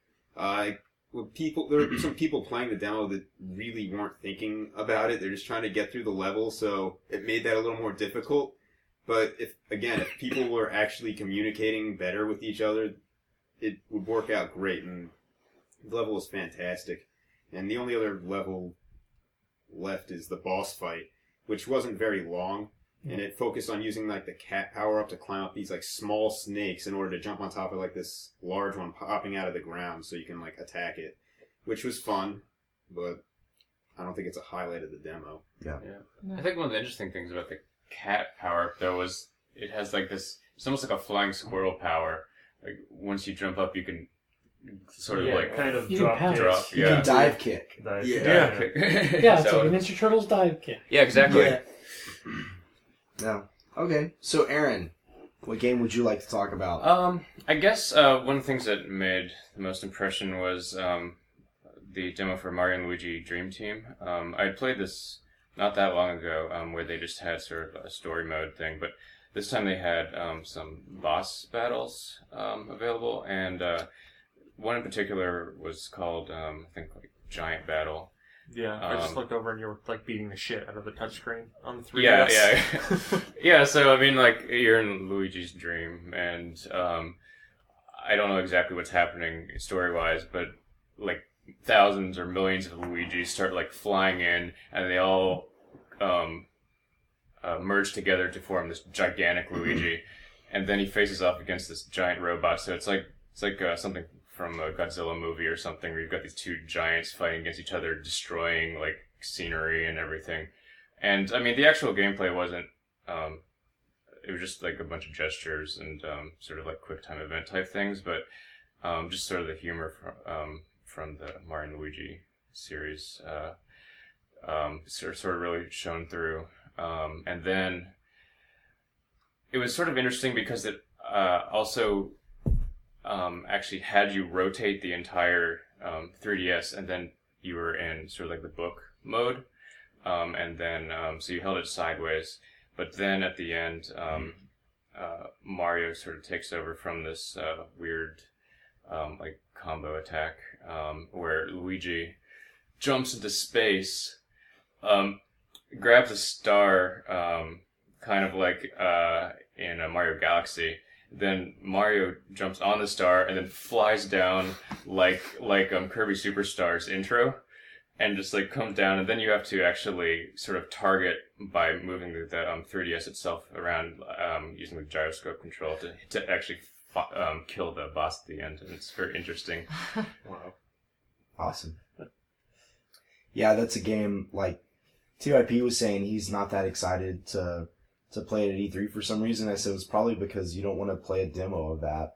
There were some people playing the demo that really weren't thinking about it. They're just trying to get through the level, so it made that a little more difficult. But if people were actually communicating better with each other, it would work out great. And the level is fantastic. And the only other level left is the boss fight, which wasn't very long. And it focused on using the cat power up to climb up these small snakes in order to jump on top of this large one popping out of the ground so you can attack it, which was fun, but I don't think it's a highlight of the demo. Yeah. I think one of the interesting things about the cat power up though was it has this, it's almost like a flying squirrel power. Once you jump up you can sort of kind of drop. You can dive kick. Dive kick. It's like a Ninja Turtles dive kick. Yeah, exactly. Yeah. No. Okay. So, Aaron, what game would you like to talk about? I guess one of the things that made the most impression was the demo for Mario and Luigi Dream Team. I had played this not that long ago, where they just had sort of a story mode thing, but this time they had some boss battles available, and one in particular was called, I think, Giant Battle. Yeah, I just looked over and you were beating the shit out of the touchscreen on the 3DS. Yeah. Yeah, so I mean, you're in Luigi's dream, and I don't know exactly what's happening story-wise, but thousands or millions of Luigis start flying in, and they all merge together to form this gigantic Luigi, and then he faces off against this giant robot. So it's like something from a Godzilla movie or something, where you've got these two giants fighting against each other, destroying scenery and everything. And I mean, the actual gameplay wasn't. It was just a bunch of gestures and sort of quick time event type things, but just sort of the humor from the Mario and Luigi series sort of really shone through. And then it was sort of interesting because it also actually had you rotate the entire 3DS, and then you were in sort of the book mode, and then so you held it sideways, but then at the end Mario sort of takes over from this weird combo attack where Luigi jumps into space, grabs a star, kind of in a Mario Galaxy. Then Mario jumps on the star and then flies down like Kirby Superstar's intro, and just comes down, and then you have to actually sort of target by moving the 3DS itself around using the gyroscope control to actually kill the boss at the end, and it's very interesting. Wow. Awesome. Yeah, that's a game TYP was saying he's not that excited to play it at E3 for some reason. I said it's probably because you don't want to play a demo of that.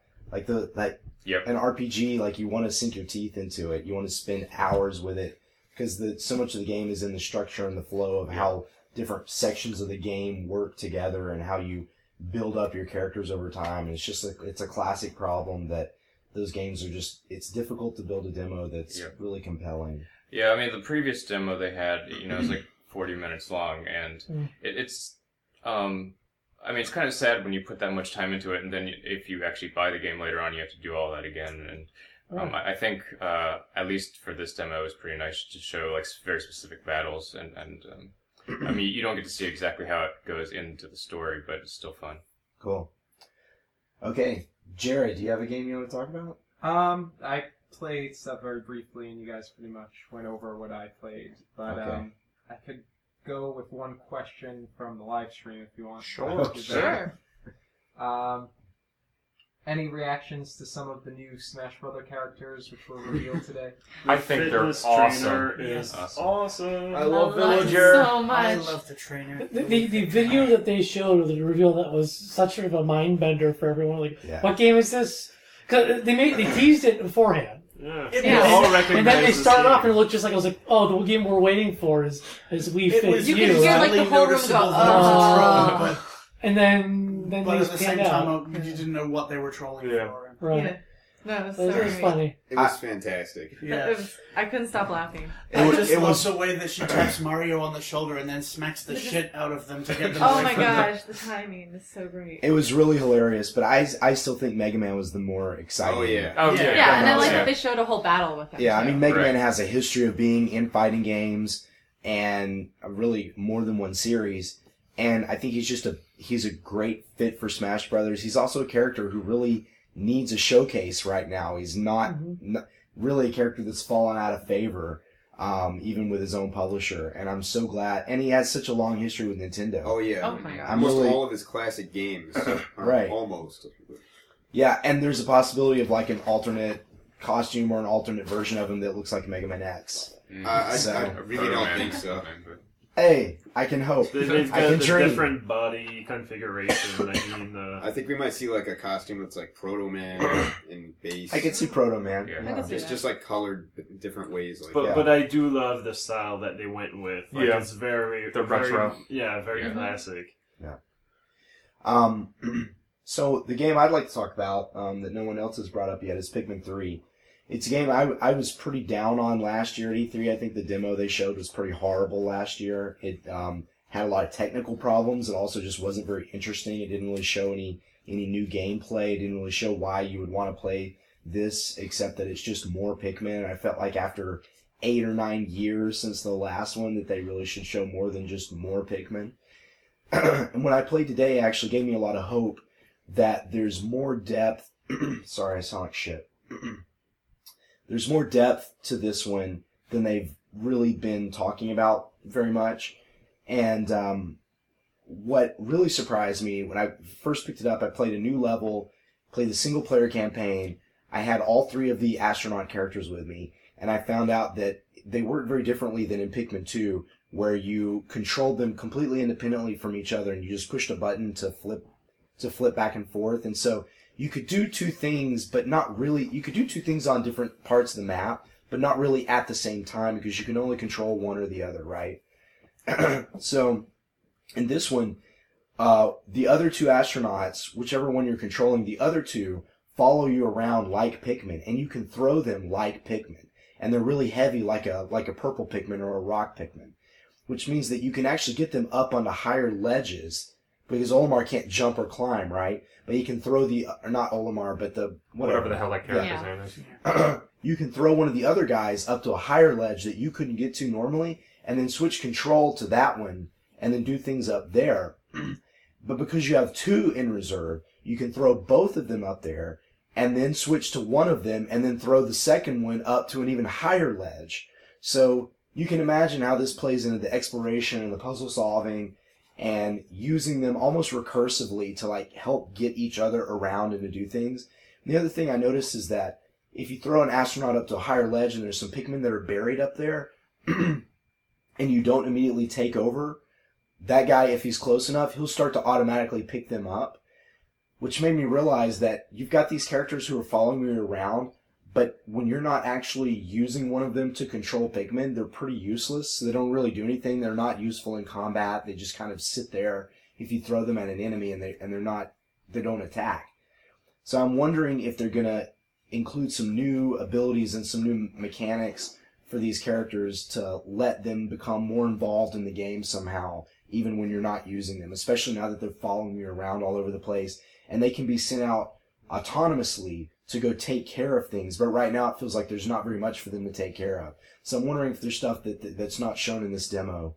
An RPG, you want to sink your teeth into it. You want to spend hours with it because so much of the game is in the structure and the flow of how different sections of the game work together and how you build up your characters over time. And it's just it's a classic problem that those games are just, it's difficult to build a demo that's really compelling. Yeah, I mean, the previous demo they had, it was 40 minutes long, and it's I mean, it's kind of sad when you put that much time into it, and then if you actually buy the game later on, you have to do all that again. Right. I think at least for this demo, it was pretty nice to show like very specific battles, and I mean, you don't get to see exactly how it goes into the story, but it's still fun. Cool. Okay, Jared, do you have a game you want to talk about? I played stuff very briefly, and you guys pretty much went over what I played. But Okay. I could go with one question from the live stream if you want. Sure. Sure. Any reactions to some of the new Smash Brother characters which were revealed today? I think they're Fitness awesome. trainer is awesome. I love it Villager. so much. I love the trainer. The video that they showed of the reveal that was such sort of a mind bender for everyone. Like, Yeah. what game is this? Because they teased it beforehand. Yeah. It Yeah. was- All And recognize then they this started game. off and it looked just like, I was like, oh, the game we're waiting for is We It Fit was You You. could hear, like, the really whole room go, noticeable that it was a "Oh." troll, And then but they at just the panned same out. time, you didn't know what they were trolling Yeah. for. Right. Yeah. No, it was It so was great. funny. It was fantastic. Yeah. I couldn't stop laughing. I was- just it love was- the way that she taps Mario on the shoulder and then smacks the shit out of them to get them Oh away my from her. gosh, the timing is so great. It was really hilarious, but I still think Mega Man was the more exciting. Oh yeah. Oh, Yeah. yeah. Yeah, and I like yeah. that they showed a whole battle with him. Yeah, I too. mean, Mega Right. Man has a history of being in fighting games and really more than one series. And I think he's a great fit for Smash Brothers. He's also a character who really needs a showcase right now. He's not really a character that's fallen out of favor, even with his own publisher. And I'm so glad. And he has such a long history with Nintendo. Oh yeah. Oh my god. Almost really- all of his classic games. Right. Almost. Yeah, and there's a possibility of like an alternate costume or an alternate version of him that looks like Mega Man X. I So- really don't think so. Hey, I can hope. They've I got can the dream. different body configuration. I mean, I think we might see like a costume that's like Proto Man in base. I can see Proto Man. Yeah. I can see It's that. just like colored in different ways. Like but Yeah. but I do love the style that they went with. Like, Yeah. it's very The retro. Very, yeah, very Yeah. classic. So the game I'd like to talk about that no one else has brought up yet is Pikmin 3. It's a game I was pretty down on last year at E3. I think the demo they showed was pretty horrible last year. It had a lot of technical problems. It also just wasn't very interesting. It didn't really show any new gameplay. It didn't really show why you would want to play this, except that it's just more Pikmin. I felt like after 8 or 9 years since the last one that they really should show more than just more Pikmin. And when I played today, it actually gave me a lot of hope that there's more depth. Sorry, I sound like shit. There's more depth to this one than they've really been talking about very much. And what really surprised me when I first picked it up, I played a new level, played the single player campaign. I had all 3 of the astronaut characters with me, and I found out that they work very differently than in Pikmin 2, where you controlled them completely independently from each other, and you just pushed a button to flip back and forth. And so you could do 2 things, but not really. You could do 2 things on different parts of the map, but not really at the same time because you can only control one or the other, right? So in this one, the other 2 astronauts, whichever one you're controlling, the other 2 follow you around like Pikmin, and you can throw them like Pikmin. And they're really heavy like a purple Pikmin or a rock Pikmin, which means that you can actually get them up onto higher ledges. Because Olimar can't jump or climb, right? But he can throw or not Olimar, but Whatever the hell that character's Yeah. name is. You can throw one of the other guys up to a higher ledge that you couldn't get to normally, and then switch control to that one, and then do things up there. But because you have 2 in reserve, you can throw both of them up there, and then switch to one of them, and then throw the second one up to an even higher ledge. So you can imagine how this plays into the exploration and the puzzle solving, and using them almost recursively to like help get each other around and to do things. And the other thing I noticed is that if you throw an astronaut up to a higher ledge and there's some Pikmin that are buried up there, and you don't immediately take over, that guy, if he's close enough, he'll start to automatically pick them up, which made me realize that you've got these characters who are following you around, but when you're not actually using one of them to control Pikmin, they're pretty useless. So they don't really do anything. They're not useful in combat. They just kind of sit there if you throw them at an enemy, and they don't attack. So I'm wondering if they're gonna include some new abilities and some new mechanics for these characters to let them become more involved in the game somehow, even when you're not using them, especially now that they're following you around all over the place, and they can be sent out autonomously to go take care of things. But right now it feels like there's not very much for them to take care of. So I'm wondering if there's stuff that's not shown in this demo,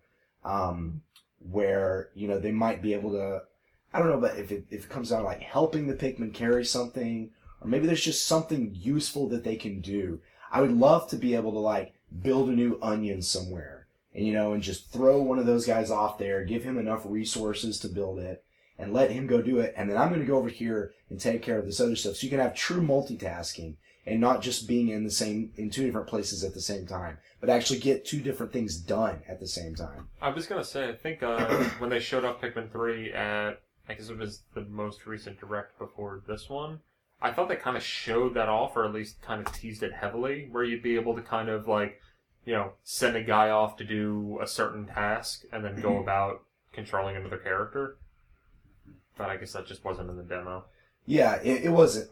where, you know, they might be able to, I don't know, but if it comes down to like helping the Pikmin carry something, or maybe there's just something useful that they can do. I would love to be able to like build a new onion somewhere, and, you know, and just throw one of those guys off there, give him enough resources to build it, and let him go do it. And then I'm going to go over here and take care of this other stuff. So you can have true multitasking and not just being in two different places at the same time, but actually get two different things done at the same time. I was going to say, I think when they showed off Pikmin 3 at, I guess it was the most recent direct before this one, I thought they kind of showed that off, or at least kind of teased it heavily, where you'd be able to kind of like, you know, send a guy off to do a certain task and then go about controlling another character. But I guess that just wasn't in the demo. Yeah, it wasn't.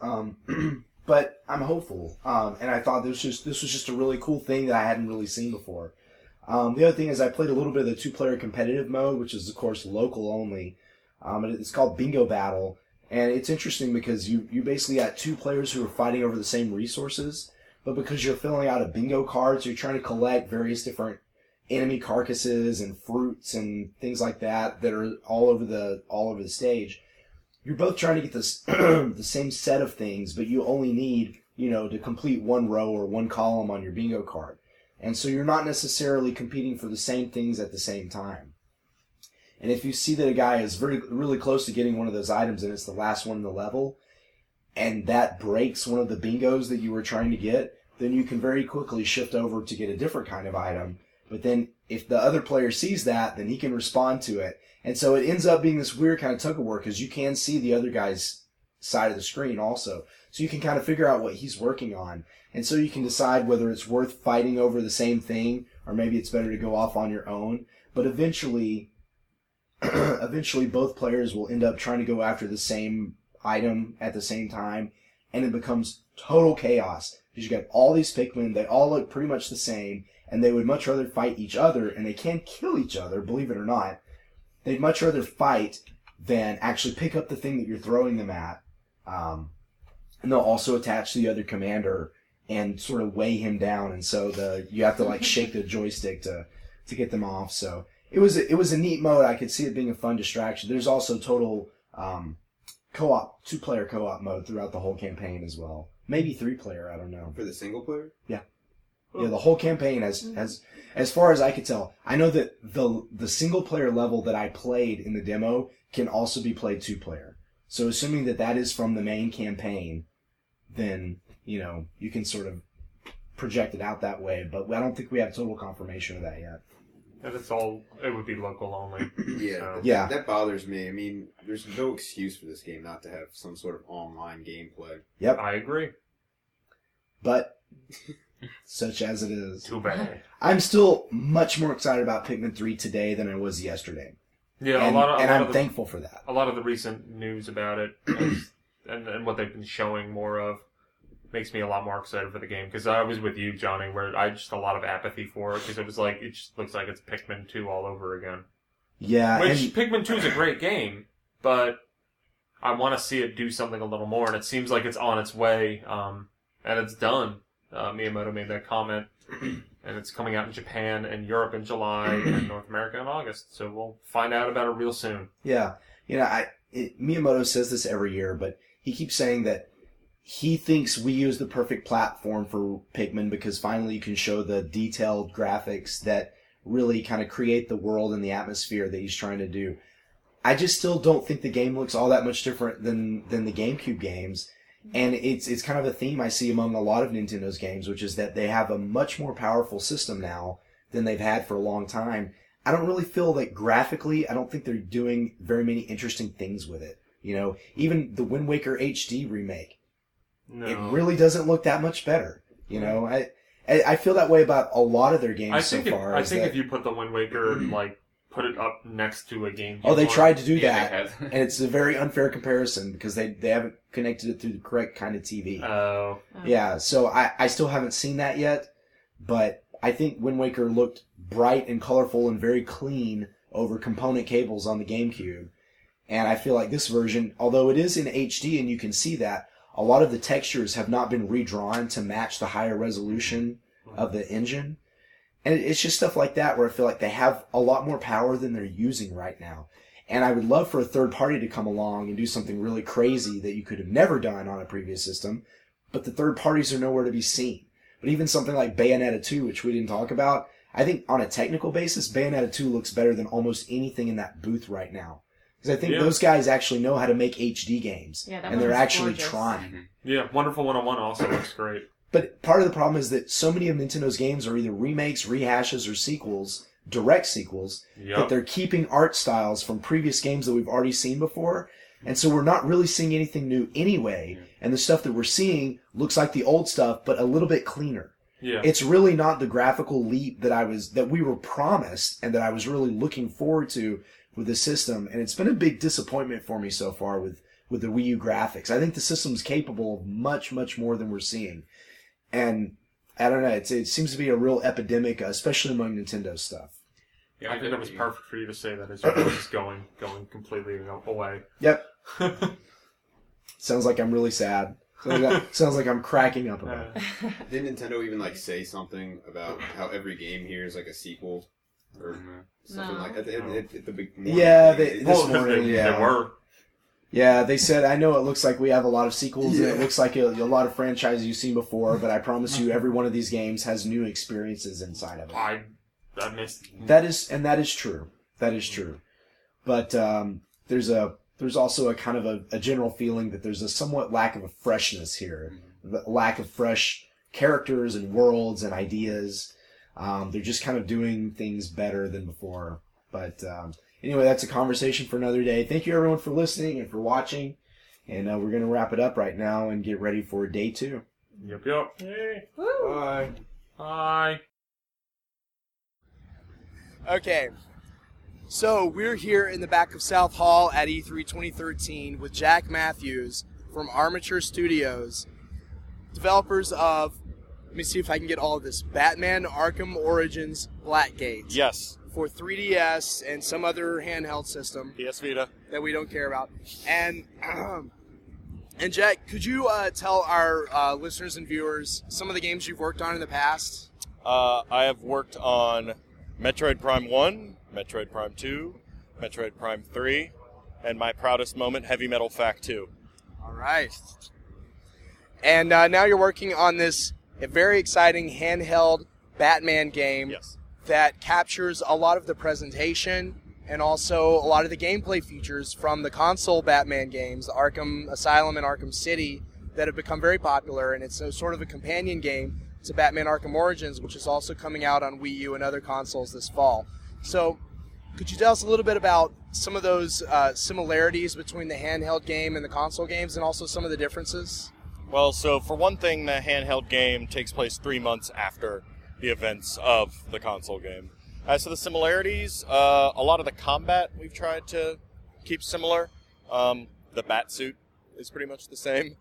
But I'm hopeful. And I thought this was just a really cool thing that I hadn't really seen before. The other thing is I played a little bit of the 2-player competitive mode, which is, of course, local only. It's called Bingo Battle. And it's interesting because you basically got 2 players who are fighting over the same resources. But because you're filling out a bingo card, so you're trying to collect various different enemy carcasses and fruits and things like that are all over the stage. You're both trying to get this the same set of things, but you only need, you know, to complete one row or one column on your bingo card. And so you're not necessarily competing for the same things at the same time. And if you see that a guy is really close to getting one of those items and it's the last one in the level, and that breaks one of the bingos that you were trying to get, then you can very quickly shift over to get a different kind of item. But then if the other player sees that, then he can respond to it. And so it ends up being this weird kind of tug of war because you can see the other guy's side of the screen also. So you can kind of figure out what he's working on. And so you can decide whether it's worth fighting over the same thing or maybe it's better to go off on your own. But eventually both players will end up trying to go after the same item at the same time, and it becomes total chaos. Because you got all these Pikmin, they all look pretty much the same, and they would much rather fight each other, and they can kill each other, believe it or not. They'd much rather fight than actually pick up the thing that you're throwing them at. And they'll also attach to the other commander and sort of weigh him down, and so you have to like shake the joystick to get them off. So it was a neat mode. I could see it being a fun distraction. There's also total co-op, 2-player co-op mode throughout the whole campaign as well. Maybe 3-player, I don't know. For the single player? Yeah. Yeah, the whole campaign has, as far as I could tell, I know that the single player level that I played in the demo can also be played 2-player. So assuming that is from the main campaign, then, you know, you can sort of project it out that way, but I don't think we have total confirmation of that yet. And it would be local only. Yeah, so. Yeah. That bothers me. I mean, there's no excuse for this game not to have some sort of online gameplay. Yep. I agree. But such as it is. Too bad. I'm still much more excited about Pikmin 3 today than I was yesterday. Yeah, and I'm thankful for that. A lot of the recent news about it and what they've been showing more of makes me a lot more excited for the game. Because I was with you, Johnny, where I just a lot of apathy for it. Because it was like, it just looks like it's Pikmin 2 all over again. Yeah. Which, Pikmin 2 is a great game, but I want to see it do something a little more. And it seems like it's on its way, and it's done. Miyamoto made that comment, and it's coming out in Japan and Europe in July and North America in August. So we'll find out about it real soon. Yeah. You know, Miyamoto says this every year, but he keeps saying that he thinks Wii U is the perfect platform for Pikmin because finally you can show the detailed graphics that really kind of create the world and the atmosphere that he's trying to do. I just still don't think the game looks all that much different than the GameCube games. And it's kind of a theme I see among a lot of Nintendo's games, which is that they have a much more powerful system now than they've had for a long time. I don't really feel that graphically, I don't think they're doing very many interesting things with it. You know, even the Wind Waker HD remake, it really doesn't look that much better. You know, I feel that way about a lot of their games so far. I think if you put the Wind Waker, put it up next to a game. Oh, they tried to do that, and it's a very unfair comparison because they haven't connected it through the correct kind of TV. Oh. Yeah, so I still haven't seen that yet, but I think Wind Waker looked bright and colorful and very clean over component cables on the GameCube. And I feel like this version, although it is in HD and you can see that, a lot of the textures have not been redrawn to match the higher resolution of the engine. And it's just stuff like that where I feel like they have a lot more power than they're using right now. And I would love for a third party to come along and do something really crazy that you could have never done on a previous system, but the third parties are nowhere to be seen. But even something like Bayonetta 2, which we didn't talk about, I think on a technical basis, Bayonetta 2 looks better than almost anything in that booth right now. Because I think those guys actually know how to make HD games. Yeah, and they're actually gorgeous. trying. Yeah, Wonderful 101 also looks great. But part of the problem is that so many of Nintendo's games are either remakes, rehashes, or sequels, direct sequels, that they're keeping art styles from previous games that we've already seen before. And so we're not really seeing anything new anyway. And the stuff that we're seeing looks like the old stuff, but a little bit cleaner. Yeah. It's really not the graphical leap that we were promised and that I was really looking forward to with the system. And it's been a big disappointment for me so far with the Wii U graphics. I think the system's capable of much, much more than we're seeing. And I don't know, it seems to be a real epidemic, especially among Nintendo stuff. Yeah, I think that was perfect for you to say that as you're just going completely away. Yep. Sounds like I'm really sad. Sounds like I'm cracking up about it. Didn't Nintendo even say something about how every game here is like a sequel or something like that at the big morning? Yeah, this morning. They were. Yeah, they said, I know it looks like we have a lot of sequels and it looks like a lot of franchises you've seen before, but I promise you every one of these games has new experiences inside of it. I missed. That is true. That is true. But there's also a kind of a general feeling that there's a somewhat lack of a freshness here. A lack of fresh characters and worlds and ideas. They're just kind of doing things better than before. But anyway, that's a conversation for another day. Thank you everyone for listening and for watching. And we're going to wrap it up right now and get ready for day 2. Yep. Yay. Woo. Bye. Bye. Okay, so we're here in the back of South Hall at E3 2013 with Jack Matthews from Armature Studios, developers of, let me see if I can get all of this, Batman Arkham Origins Blackgate. Yes. For 3DS and some other handheld system. PS Vita. That we don't care about. And Jack, could you tell our listeners and viewers some of the games you've worked on in the past? I have worked on Metroid Prime 1, Metroid Prime 2, Metroid Prime 3, and my proudest moment, Heavy Metal Fact 2. All right. And now you're working on this very exciting handheld Batman game that captures a lot of the presentation and also a lot of the gameplay features from the console Batman games, the Arkham Asylum and Arkham City, that have become very popular. And it's sort of a companion game to Batman Arkham Origins, which is also coming out on Wii U and other consoles this fall. So, could you tell us a little bit about some of those similarities between the handheld game and the console games, and also some of the differences? Well, so for one thing, the handheld game takes place 3 months after the events of the console game. As to the similarities, a lot of the combat we've tried to keep similar. The Batsuit is pretty much the same.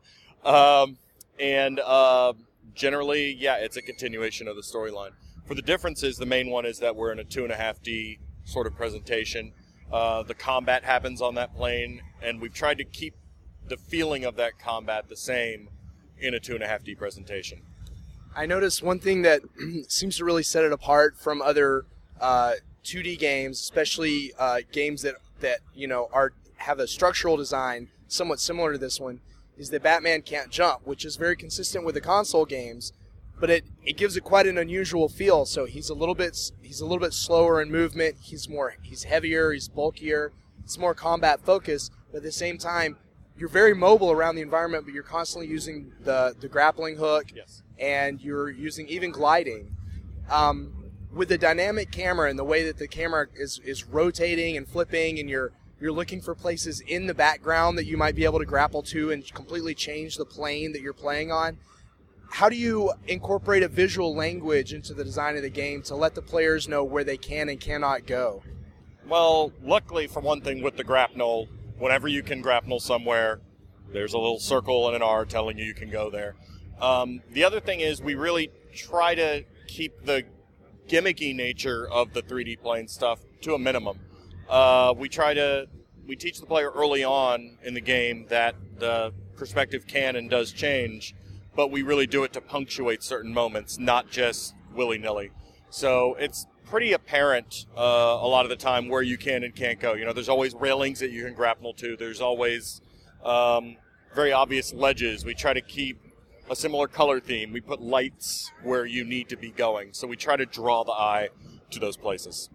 Generally, yeah, it's a continuation of the storyline. For the differences, the main one is that we're in a 2.5D sort of presentation. The combat happens on that plane, and we've tried to keep the feeling of that combat the same in a 2.5D presentation. I noticed one thing that seems to really set it apart from other 2D games, especially games that have a structural design somewhat similar to this one, is that Batman can't jump, which is very consistent with the console games, but it gives it quite an unusual feel. So he's a little bit slower in movement. He's heavier. He's bulkier. It's more combat focused, but at the same time, you're very mobile around the environment, but you're constantly using the grappling hook, and you're using even gliding. With the dynamic camera and the way that the camera is rotating and flipping, and you're looking for places in the background that you might be able to grapple to and completely change the plane that you're playing on. How do you incorporate a visual language into the design of the game to let the players know where they can and cannot go? Well, luckily, for one thing, with the grapnel, whenever you can grapnel somewhere, there's a little circle and an R telling you can go there. The other thing is we really try to keep the gimmicky nature of the 3D plane stuff to a minimum. We teach the player early on in the game that the perspective can and does change, but we really do it to punctuate certain moments, not just willy-nilly. So it's pretty apparent a lot of the time where you can and can't go. There's always railings that you can grapple to. There's always very obvious ledges. We try to keep a similar color theme. We put lights where you need to be going. So we try to draw the eye to those places.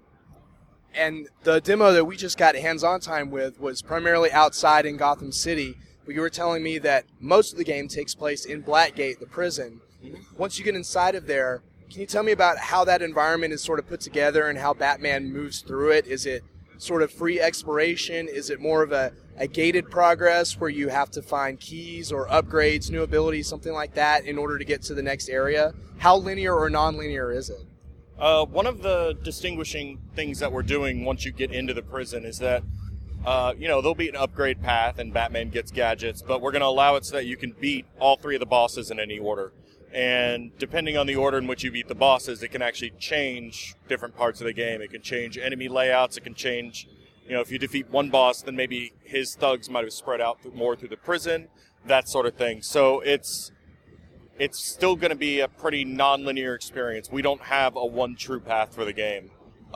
And the demo that we just got hands-on time with was primarily outside in Gotham City. But you were telling me that most of the game takes place in Blackgate, the prison. Once you get inside of there, can you tell me about how that environment is sort of put together and how Batman moves through it? Is it sort of free exploration? Is it more of a gated progress where you have to find keys or upgrades, new abilities, something like that in order to get to the next area? How linear or non-linear is it? One of the distinguishing things that we're doing once you get into the prison is that, there'll be an upgrade path and Batman gets gadgets, but we're going to allow it so that you can beat all 3 of the bosses in any order. And depending on the order in which you beat the bosses, it can actually change different parts of the game. It can change enemy layouts. It can change, if you defeat one boss, then maybe his thugs might have spread out more through the prison, that sort of thing. So it's still going to be a pretty non-linear experience. We don't have a one true path for the game.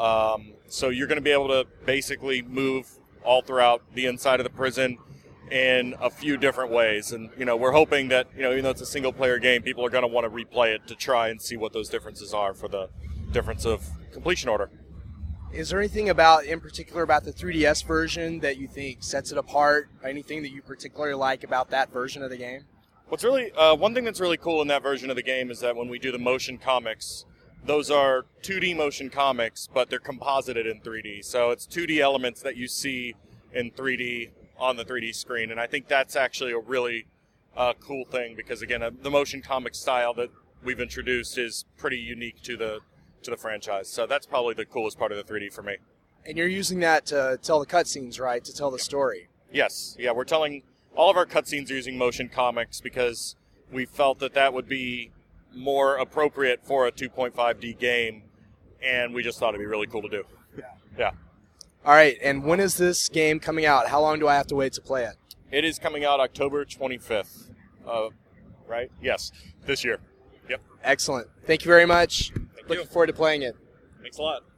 So you're going to be able to basically move all throughout the inside of the prison in a few different ways. And, we're hoping that, even though it's a single-player game, people are going to want to replay it to try and see what those differences are for the difference of completion order. Is there anything in particular about the 3DS version that you think sets it apart? Anything that you particularly like about that version of the game? What's really one thing that's really cool in that version of the game is that when we do the motion comics, those are 2D motion comics, but they're composited in 3D. So it's 2D elements that you see in 3D on the 3D screen, and I think that's actually a really cool thing because, again, the motion comic style that we've introduced is pretty unique to the franchise. So that's probably the coolest part of the 3D for me. And you're using that to tell the cutscenes, right? To tell the story. Yes. Yeah, we're telling all of our cutscenes are using motion comics because we felt that would be more appropriate for a 2.5D game, and we just thought it'd be really cool to do. Yeah. All right, and when is this game coming out? How long do I have to wait to play it? It is coming out October 25th, right? Yes, this year. Yep. Excellent. Thank you very much. Thank you. Looking forward to playing it. Thanks a lot.